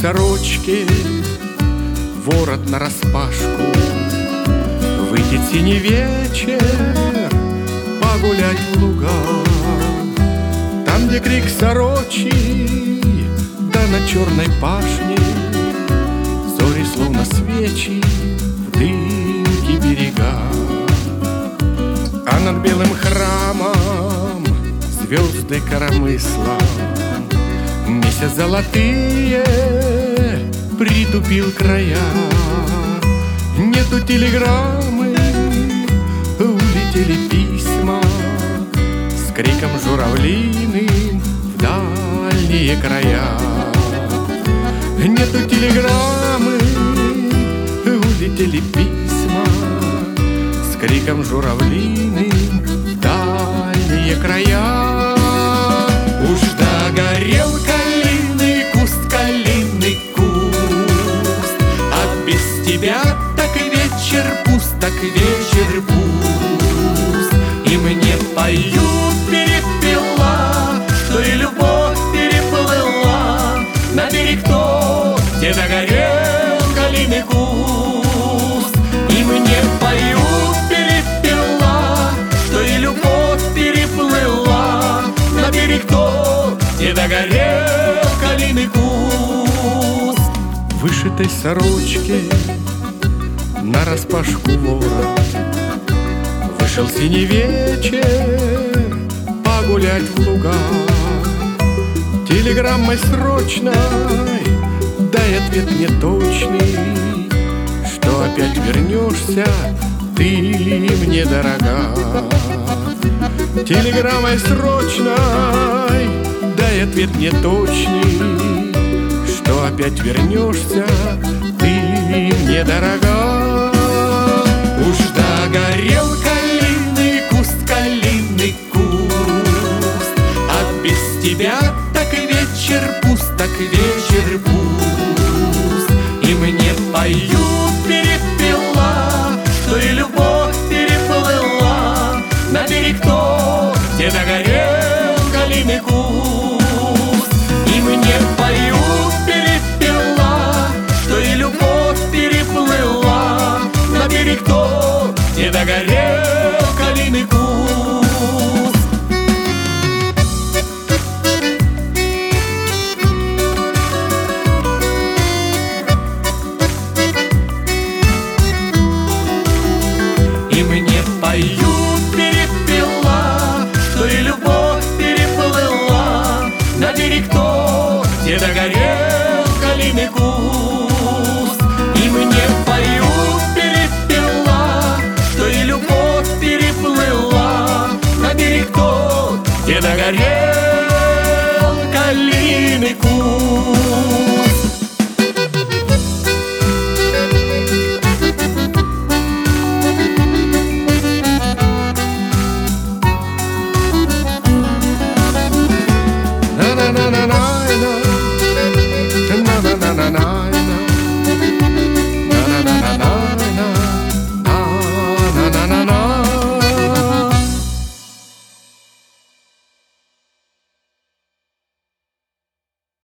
сорочке ворот нараспашку, выйти в синий вечер, погулять в луга. Там, где крик сорочий, да на черной пашне зори, словно свечи, в дымке берега. А над белым храмом звезды коромысла, месяц золотые притупил края. Нету телеграммы, улетели письма с криком журавлиным в дальние края. Нету телеграммы, улетели письма с криком журавлиным в дальние края. Уж догорел калинный куст, а без тебя так и вечер пуст, так и вечер пуст. И мне поют перепела, что и любовь переплыла на берег тот, где догорел калиный куст. И мне поют перепела, что и любовь переплыла на берег тот, где догорел калиный куст. В вышитой сорочке нараспашку ворот вышел синий вечер погулять в луга. Телеграммой срочной дай ответ мне точный, что опять вернешься ты мне дорога. Телеграммой срочной дай ответ мне точный, что опять вернешься ты мне дорога. Уж догорел калинный куст, а без тебя так и вечер пуст, так и вечер пуст. И мне поют перепела, что и любовь переплыла на берег тот, где догорел калиный куст. И мне поют перепела, что и любовь переплыла на берег тот, где догорел калиный куст. И мне поют перепела, что и любовь переплыла на берег тот, где догорел калиный куст. И мне поют перепела, что и любовь переплыла на берег тот, где догорел